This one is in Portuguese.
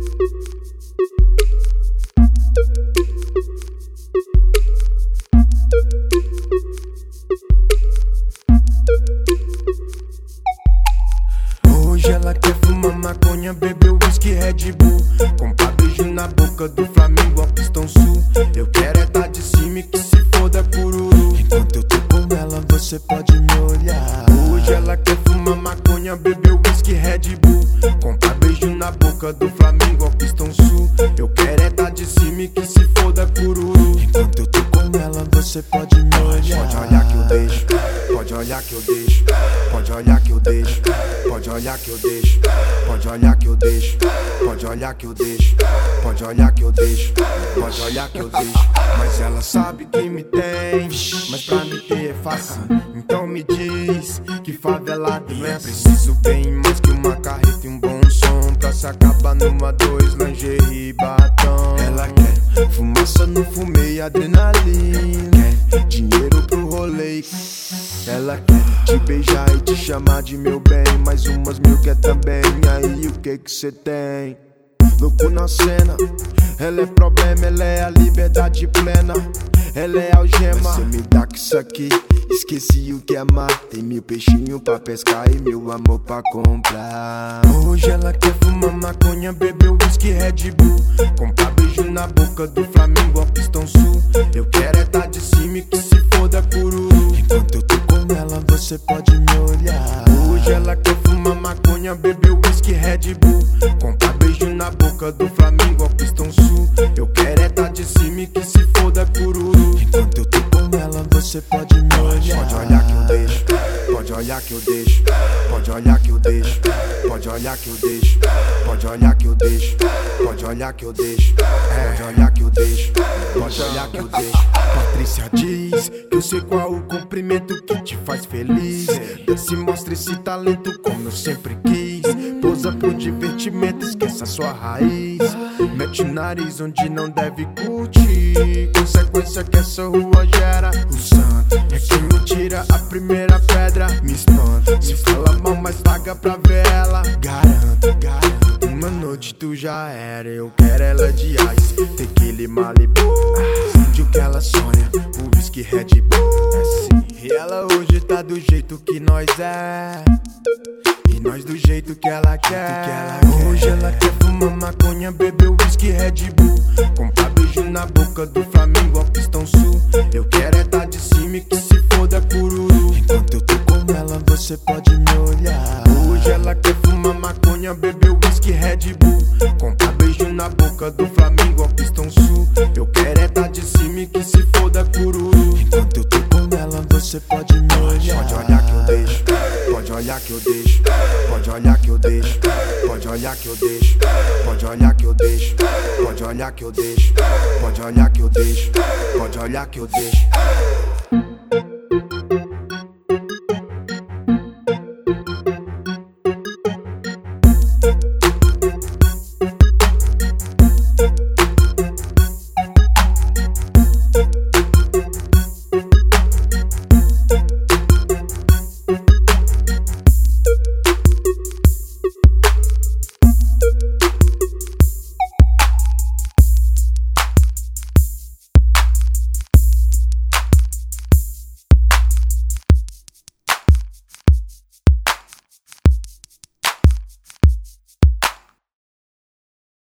Hoje ela quer fumar maconha, beber whisky, Red Bull, comprar beijo na boca do Flamengo, a Pistão Sul. Eu quero é tá de cima e que se foda cururu. Enquanto eu tô com ela, você pode me olhar. Hoje ela quer fumar maconha, beber whisky, Red Bull, comprar beijo na boca do Flamengo, a Pistão Sul. Eu quero é tá de cima e que se foda cururu. Enquanto eu tô com ela, você pode me olhar. Pode olhar que eu deixo, pode olhar que eu deixo, pode olhar que eu deixo, pode olhar que eu deixo, pode olhar que eu deixo, pode olhar que eu deixo, pode olhar que eu deixo, pode olhar que eu deixo. Mas ela sabe que me tem, mas pra me ter é fácil. Então me diz que favelado não é preciso bem mais que uma carreta e um bom som pra se acabar numa 2, lingerie e batom. Ela quer fumaça no fumê e adrenalina, quer dinheiro pro rolê. Ela quer te beijar e te chamar de meu bem, mais umas mil quer também. E aí o que cê tem? Louco na cena, ela é problema, ela é a liberdade plena, ela é algema. Cê me dá que isso aqui, esqueci o que é amar. Tem 1000 peixinhos pra pescar e meu amor pra comprar. Hoje ela quer fumar maconha, beber whisky, Red Bull, comprar beijo na boca do Flamengo, a Pistão Sul. Eu quero é tá de cima e que se foda cururu. Enquanto eu tô com ela, você pode me olhar. Hoje ela quer fumar maconha, beber whisky, Red Bull, comprar beijo na boca do Flamengo, a Pistão Sul. Eu quero é tá de cima e que se foda cururu. Enquanto eu tô com ela, você pode me olhar. Pode olhar que eu deixo, pode olhar que eu deixo, pode olhar que eu deixo, pode olhar que eu deixo, pode olhar que eu deixo, pode olhar que eu deixo, pode olhar que eu deixo, pode olhar que eu deixo. Patrícia diz que eu sei qual o cumprimento que te faz feliz. Se mostra esse talento como eu sempre quis. Pousa pro divertimento, esqueça sua raiz. Mete o nariz onde não deve curtir. Consequência que essa rua gera. O santo é quem me tira a primeira pedra. Me espanta, se fala mal, mas paga pra ver ela. Garanto, garanto, uma noite tu já era. Eu quero ela de ice, tequila e Malibu. Sente o que ela sonha, o whisky, Red Bull. É sim, e ela hoje tá do jeito que nós é, e nós do jeito que ela quer. Hoje ela quer fumar maconha, beber whisky, Red Bull, comprar beijo na boca do Flamengo, a Pistão Sul. Eu quero é tá de cima e que se foda cururu. Enquanto eu tô com ela, você pode me olhar. Hoje ela quer fumar maconha, beber whisky, Red Bull, comprar beijo na boca do Flamengo, a Pistão Sul. Eu quero é tá de cima e que se foda cururu. Enquanto eu tô com ela, você pode me olhar. Pode olhar que eu deixo, pode olhar que eu deixo, pode olhar que eu deixo, pode olhar que eu deixo, pode olhar que eu deixo, pode olhar que eu deixo, pode olhar que eu deixo, pode olhar que eu deixo.